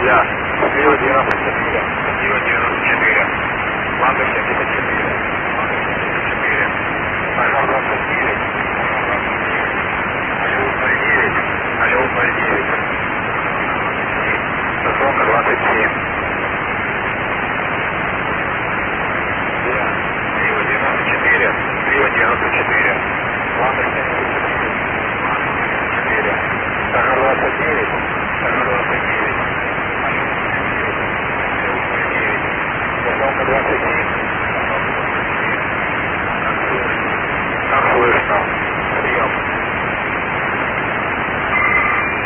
Да, слева 94. Слева 94. Ланда 74. Ланда 74. Алло, 29. Алло, 29. Алло, 29. Стационка 27. Да, слева 94. Слева 94. Ланда 74. Ланда 74. Алло, 29.